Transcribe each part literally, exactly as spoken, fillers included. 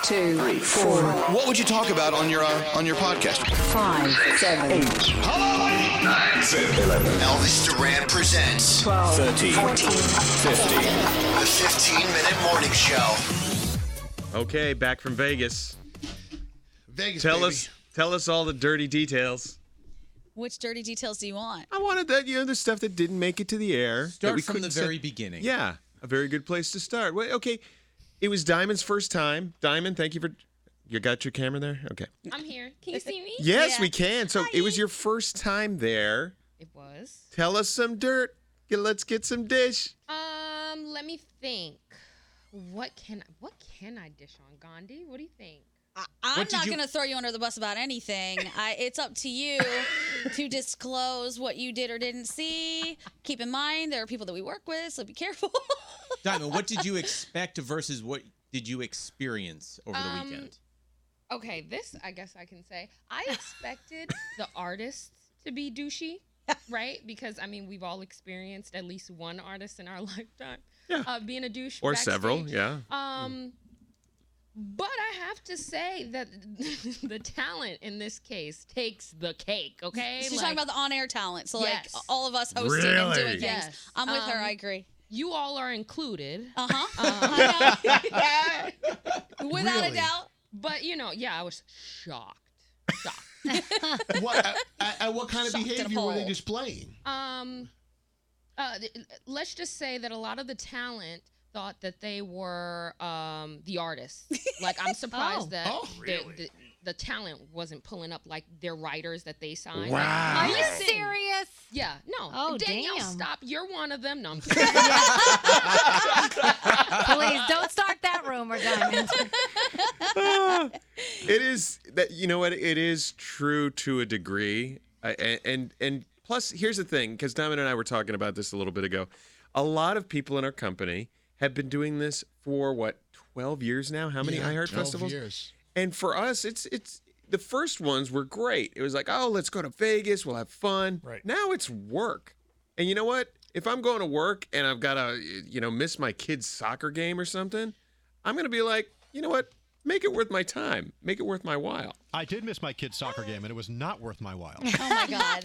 two, three, four. What would you talk about on your uh, on your podcast? Five, seven, eight. Hello, nine, seven, eleven. Elvis Duran presents twelve, thirteen, fourteen, fifteen. The fifteen-minute morning show. Okay, back from Vegas. Vegas, Tell baby. us, tell us all the dirty details. Which dirty details do you want? I wanted that, you know, the stuff that didn't make it to the air. that Start we from the couldn't very say- beginning. Yeah, a very good place to start. Well, okay, it was Diamond's first time. Diamond, thank you for. You got your camera there? Okay. I'm here. Can you see me? Yes, Yeah. we can. So it was your first time there. It was. Tell us some dirt. Get- Let's get some dish. Um, let me think. What can I, what can I dish on Gandhi? What do you think? I, I'm What did not you- going to throw you under the bus about anything. I, it's up to you to disclose what you did or didn't see. Keep in mind, there are people that we work with, so be careful. Diamond, what did you expect versus what did you experience over the Um, weekend? Okay, this I guess I can say. I expected the artists to be douchey, right? Because I mean, we've all experienced at least one artist in our lifetime Yeah. uh, being a douche. Or backstage. several, yeah. Um, but I have to say that the talent in this case takes the cake. Okay, She's Like, talking about the on-air talent, so Yes. like all of us hosting and Really? doing things. Yes. I'm with her. Um, I agree. you all are included. Uh huh. Um, Without a Really? doubt. But you know, yeah, I was shocked. Shocked. What, uh, uh, uh, what kind of Shocked and behavior were they appalled. displaying? Um, uh, th- let's just say that a lot of the talent thought that they were um the artists. Like I'm surprised Oh. that Oh, the, really? the, the talent wasn't pulling up like their writers that they signed. Wow. Like, Are you listen. serious? Yeah, no. Oh, Danielle, damn. stop. You're one of them. No, I'm kidding. Please don't start that rumor, Diamond. It is that you know what it is true to a degree, I, and and and plus here's the thing, because Diamond and I were talking about this a little bit ago. A lot of people in our company have been doing this for what twelve years now. How many Yeah, iHeart twelve festivals? years. And for us, it's it's the first ones were great. It was like, oh, let's go to Vegas, we'll have fun. Right. Now it's work, and you know what? If I'm going to work and I've got to, you know, miss my kid's soccer game or something, I'm gonna be like, you know what? Make it worth my time. Make it worth my while. I did miss my kid's soccer game, and it was not worth my while. Oh my God.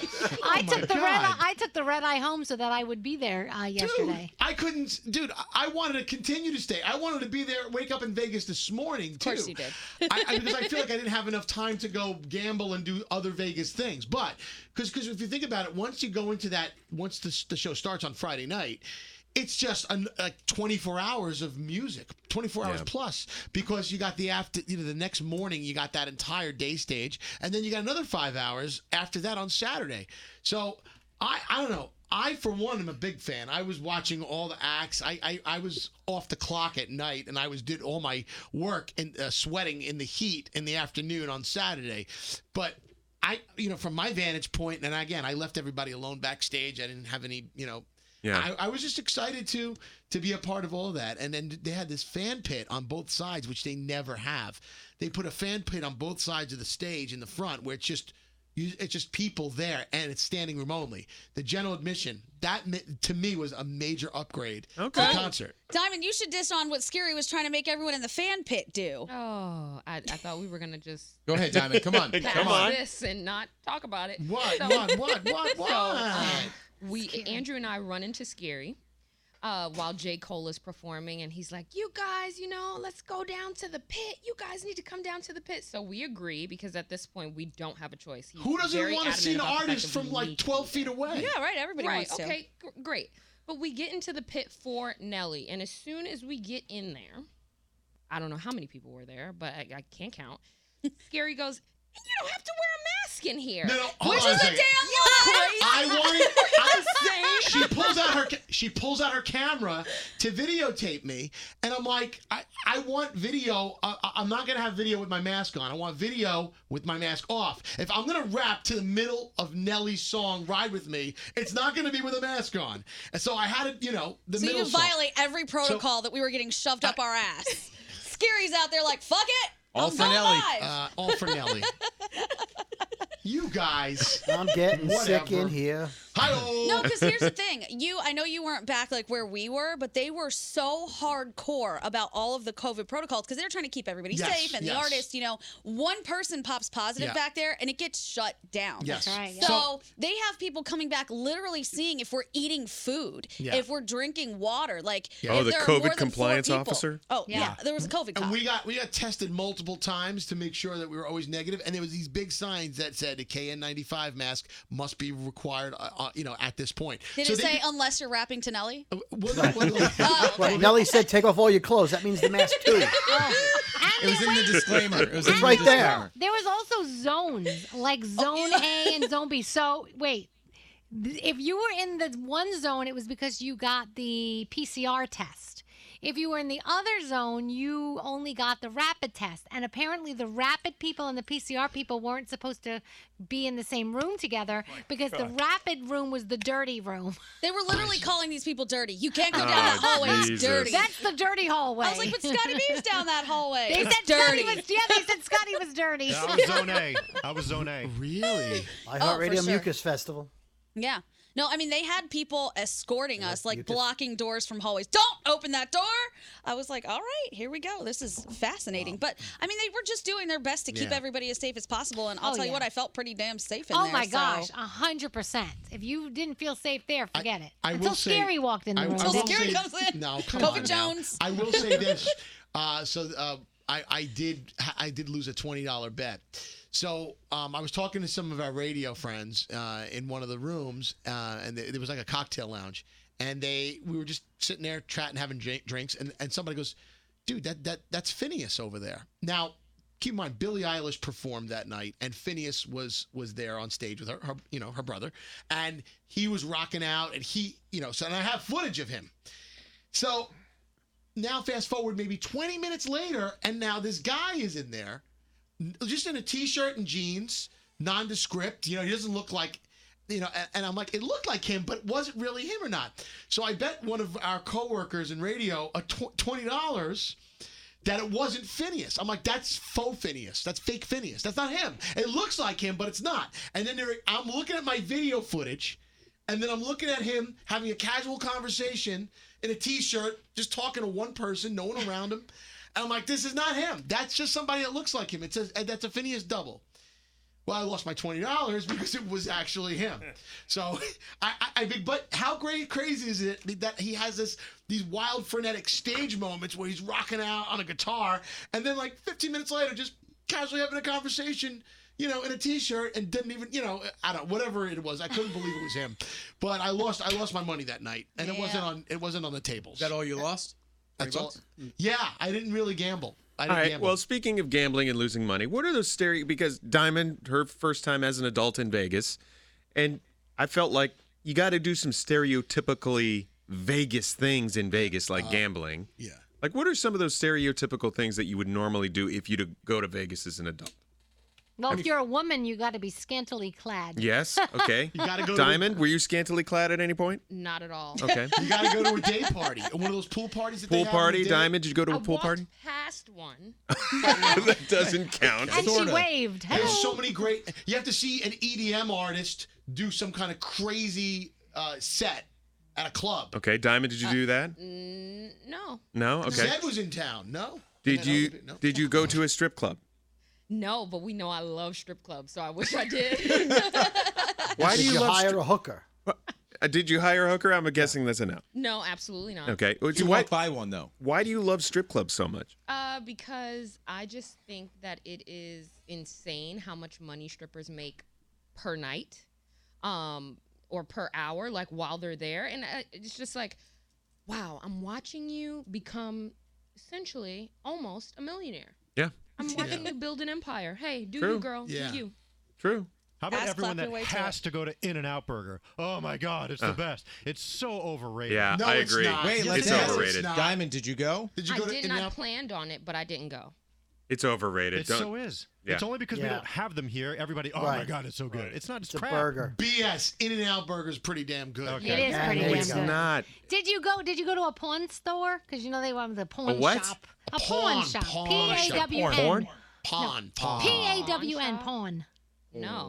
I my took the red. God. I took the red eye home so that I would be there uh, yesterday. Dude, I couldn't, dude. I- I wanted to continue to stay. I wanted to be there, wake up in Vegas this morning, too. Of course you did. I, I, because I feel like I didn't have enough time to go gamble and do other Vegas things. But, because because if you think about it, once you go into that, once the, the show starts on Friday night, it's just an, like twenty-four hours of music, twenty-four hours Yeah. plus, because you got the after, you know, the next morning you got that entire day stage, and then you got another five hours after that on Saturday. So I, I don't know. I, for one, am a big fan. I was watching all the acts. I, I, I was off the clock at night, and I was did all my work and uh, sweating in the heat in the afternoon on Saturday. But I, you know, from my vantage point, and again, I left everybody alone backstage. I didn't have any, you know. Yeah. I, I was just excited to to be a part of all of that. And then they had this fan pit on both sides, which they never have. They put a fan pit on both sides of the stage in the front, where it's just you, it's just people there, and it's standing room only. The general admission, that ma- to me was a major upgrade Okay. to the concert. Diamond, you should dish on what Scary was trying to make everyone in the fan pit do. Oh, I, I thought we were gonna just Go ahead, Diamond. Come on. pass Come on. this and not talk about it. What? So- what? What? What? What? So, uh, we Andrew and I run into Scary uh, while J. Cole is performing, and he's like, "You guys, you know, let's go down to the pit. You guys need to come down to the pit." So we agree, because at this point we don't have a choice. He's Who doesn't very want to adamant see an about the fact artist that we from like need to twelve be feet away? Yeah, right. Everybody Right. wants to. Okay. Gr- great. But we get into the pit for Nelly, and as soon as we get in there, I don't know how many people were there, but I, I can't count. Scary goes, "You don't have to wear a mask in here." No, no, hold Which on a is a second. damn lie. I wanted. I, Saying- she pulls out her. ca- She pulls out her camera to videotape me, and I'm like, I, I want video. Uh, I- I'm not gonna have video with my mask on. I want video with my mask off. If I'm gonna rap to the middle of Nelly's song "Ride with Me," it's not gonna be with a mask on. And so I had it. You know, the So middle you song. violate every protocol that we were getting shoved up our ass. Scary's out there like, fuck it. All I'm for going Nelly. live. Uh, all for Nelly. You guys. I'm getting sick Whatever. in here. Hi-oh. No, because here's the thing. You, I know you weren't back like where we were, but they were so hardcore about all of the COVID protocols because they're trying to keep everybody Yes, safe. And yes. the artist, you know, one person pops positive Yeah. back there and it gets shut down. Yes. That's right, So, So- they have people coming back literally seeing if we're eating food, Yeah. if we're drinking water. Like, Oh, if the there are COVID more than four compliance people- officer? Oh, yeah. Yeah. There was a COVID cop. And we got we got tested multiple times to make sure that we were always negative, and there was these big signs that said a K N ninety-five mask must be required, uh, uh, you know, at this point. Did So it they- say unless you're rapping to Nelly? Well, no, well, no. Oh, Well, okay. Nelly said, "Take off all your clothes." That means the mask too. Oh. It was in the disclaimer. It was in It's the right there. disclaimer. There was also zones, like Zone A and Zone B. So, wait, th- if you were in the one zone, it was because you got the P C R test. If you were in the other zone, you only got the rapid test. And apparently, the rapid people and the P C R people weren't supposed to be in the same room together because the rapid room was the dirty room. They were literally calling these people dirty. You can't go down Oh, that hallway. It's Jesus. dirty. That's the dirty hallway. I was like, but Scotty B's down that hallway. They It's said Scotty dirty. was, yeah, they said Scotty was dirty. Yeah, I was zone A. I was zone A. Really? iHeartRadio for sure. Mucus Festival. Yeah. No, I mean, they had people escorting us, like you could- blocking doors from hallways. Don't open that door. I was like, all right, here we go. This is fascinating. But, I mean, they were just doing their best to keep Yeah. everybody as safe as possible. And I'll Oh, tell you yeah. what, I felt pretty damn safe in Oh there. my so- gosh, a hundred percent. If you didn't feel safe there, forget it. I Until will say- Scary walked in the I- room. I Until will then- Scary say- comes in. No, come COVID on now. Jones. I will say this. Uh, so uh, I, I did I did lose a twenty dollar bet. So um, I was talking to some of our radio friends uh, in one of the rooms, uh, and there was like a cocktail lounge, and they we were just sitting there chatting, having drink, drinks, and, and somebody goes, "Dude, that that that's Phineas over there." Now, keep in mind, Billie Eilish performed that night, and Phineas was was there on stage with her, her you know, her brother, and he was rocking out, and he, you know, so and I have footage of him. So now fast forward maybe twenty minutes later, and now this guy is in there, n- just in a t-shirt and jeans, nondescript. You know, he doesn't look like, you know, and, and I'm like, it looked like him, but was it really him or not? So I bet one of our coworkers in radio a tw- twenty dollars that it wasn't Phineas. I'm like, that's faux Phineas. That's fake Phineas. That's not him. It looks like him, but it's not. And then there, I'm looking at my video footage, and then I'm looking at him having a casual conversation in a t-shirt, just talking to one person, no one around him. And I'm like, this is not him. That's just somebody that looks like him. It says, and that's a Phineas double. Well, I lost my twenty dollars because it was actually him. So, I, I, I think, but how great, crazy is it that he has this these wild frenetic stage moments where he's rocking out on a guitar, and then like fifteen minutes later, just casually having a conversation, you know, in a t-shirt, and didn't even, you know, I don't, whatever it was, I couldn't believe it was him. But I lost, I lost my money that night, and it Yeah. wasn't on, it wasn't on the tables. Is that all you lost? That's twenty all. bucks? Yeah, I didn't really gamble. I All didn't right. gamble. Well, speaking of gambling and losing money, what are those stereo? Because Diamond, her first time as an adult in Vegas, and I felt like you got to do some stereotypically Vegas things in Vegas, like gambling. yeah. Like, what are some of those stereotypical things that you would normally do if you to go to Vegas as an adult? Well, if you're a woman, you got to be scantily clad. Yes. Okay. You gotta go to- Diamond, were you scantily clad at any point? Not at all. Okay. You got to go to a day party, one of those pool parties. That Pool they have on party, the day. Diamond. Did you go to I a pool walked party? past one. That doesn't count. And she Sorta. waved. There's Hello. so many great. You have to see an E D M artist do some kind of crazy uh, set at a club. Okay, Diamond, did you do that? Mm, no. No. Okay. Zed was in town. No. Did And then you other pe- no? did you go to a strip club? No, but we know I love strip clubs, so I wish I did. Why do Did you, you love hire stri- a hooker? Uh, did you hire a hooker? I'm guessing that's a no. No, absolutely not. Okay. Well, You Why, walked by one though. why do you love strip clubs so much? Uh, because I just think that it is insane how much money strippers make per night, um, or per hour, like while they're there, and uh, it's just like, wow, I'm watching you become essentially almost a millionaire. Yeah. I'm watching you build an empire. Hey, do True. you, girl? Yeah. Do you? True. How about Ass everyone clap that your way to has it. to go to In-N-Out Burger? Oh my God, it's the best. It's so overrated. Yeah, No, I it's agree. not. Wait, Yes, let's It's it is. ask. overrated. not. Diamond, did you go? Did you I go to did In-N-Out? not planned on it, but I didn't go. It's overrated. It Don't- so is. Yeah. It's only because we Yeah. don't have them here. Everybody, oh my Right. God, it's so good. It's not just It's a crap. burger. B S. In-N-Out Burger's pretty damn good. Okay. It is Yeah, pretty there you damn It's go. good. not. Did you go? Did you go to a pawn store? Because you know they want the pawn what? shop. A A pawn, pawn- shop. pawn P A shop. W N. Porn? Pawn. P Pawn. A W N. Pawn shop? Pawn. No.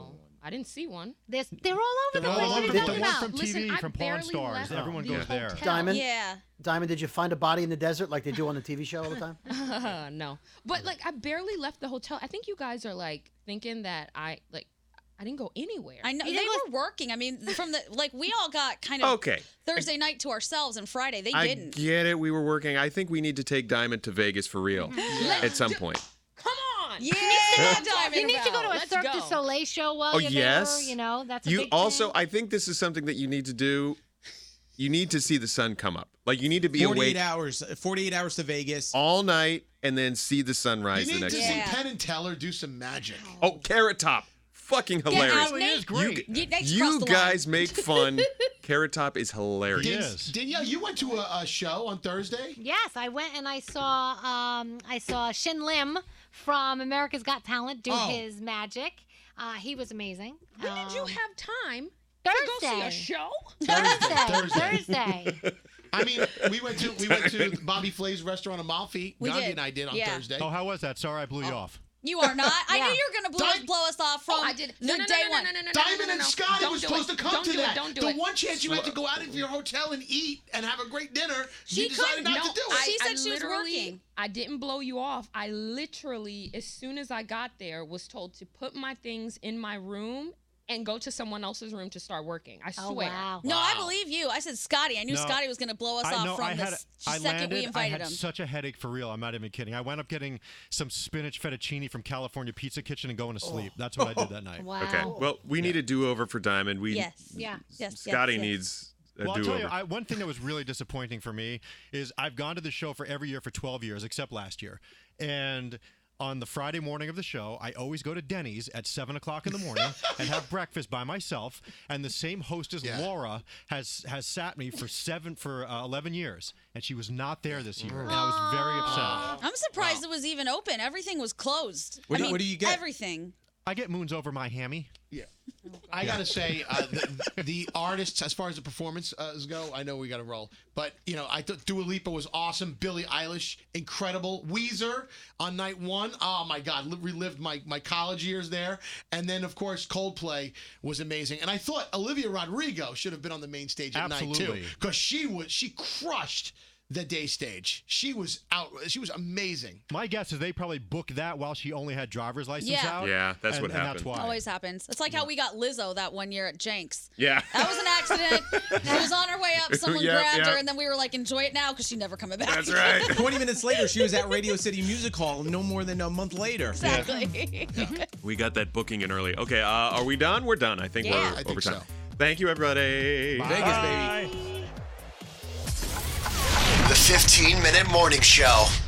I didn't see one. There's, they're all over The the one, place. What are you the, talking one about? from T V, Listen, I from Pawn barely Stars. left Everyone the goes there. hotel. Diamond? Yeah. Diamond, did you find a body in the desert like they do on the T V show all the time? Uh, no, but like I barely left the hotel. I think you guys are like thinking that I like I didn't go anywhere. I know You they didn't were working. I mean, from the like we all got kind of Okay. Thursday night to ourselves, and Friday they I didn't. get it. We were working. I think we need to take Diamond to Vegas for real at some point. Come on. Yeah, Diamond. You need to go to a Let's Cirque go. du Soleil show while Oh, you're yes. there. You know, that's a You big also, thing. I think this is something that you need to do. You need to see the sun come up. Like you need to be forty-eight awake hours. forty-eight hours to Vegas. all night and then see the sunrise You the need next to day. see Yeah. Penn and Teller do some magic. Oh, Carrot Top. Fucking Get hilarious. out, It Nate. is great. You, Nate's You crossed the line. guys make fun. Carrot Top is hilarious. Yes. Danielle, you went to a, a show on Thursday. Yes, I went and I saw um, I saw Shin Lim from America's Got Talent do Oh. his magic. Uh, he was amazing. When did you Um, have time Thursday? to go see a show? Thursday. Thursday. Thursday. I mean, we went to we went to Bobby Flay's restaurant in Amalfi. We Gandhi did. and I did on Yeah. Thursday. Oh, how was that? Sorry, I blew you off. You are not. I Yeah. knew you were gonna blow, us, Di- blow us off from Oh, I did. the No, no, no, day no, one. no, no, no, no, Diamond no, no, and no. Scotty Don't was do supposed it. to come Don't to do that. It. Don't do the it. one chance you had to go out of your hotel and eat and have a great dinner, She you decided couldn't. not No, to do it. I, She said I she was literally- working. I didn't blow you off. I literally, as soon as I got there, was told to put my things in my room and go to someone else's room to start working. I Oh swear. wow. No, I believe you. I said Scotty. I knew No. Scotty was gonna blow us I off know. from I the had. s- I second landed. we I invited had him. such a headache for real. I'm not even kidding. I wound up getting some spinach fettuccine from California Pizza Kitchen and going to sleep. That's what I did that night. Wow. Okay. Well, we need a do-over for Diamond. We Yes. Yeah. Yes. Scotty yes, yes. needs a Well, I'll tell do-over. you, I, one thing that was really disappointing for me is I've gone to the show for every year for twelve years, except last year. And on the Friday morning of the show, I always go to Denny's at seven o'clock in the morning and have breakfast by myself. And the same hostess, Yeah. Laura, has has sat me for seven for uh, eleven years, and she was not there this year, and I was very upset. I'm surprised it was even open. Everything was closed. What I do- mean, what do you get? Everything. I get moons over my hammy. Yeah. I gotta say, uh, the, the artists, as far as the performances uh, go, I know we gotta roll, but you know, I thought Dua Lipa was awesome. Billie Eilish, incredible. Weezer on night one, oh my God, li- relived my my college years there. And then of course Coldplay was amazing. And I thought Olivia Rodrigo should have been on the main stage at night Absolutely. too, because she was she crushed the day stage. She was out. She was amazing. My guess is they probably booked that while she only had driver's license Yeah. out. Yeah, that's and, what and happened. That's why. Always happens. It's like how we got Lizzo that one year at Jenks. Yeah. That was an accident. She was on her way up. Someone Yep, grabbed yep. her, and then we were like, "Enjoy it now," because she's never coming back. That's right. twenty minutes later, she was at Radio City Music Hall no more than a month later. Exactly. We got that booking in early. Okay, uh, are we done? We're done. I think Yeah. we're I think over time. so. Thank you, everybody. Vegas, baby. The fifteen minute morning show.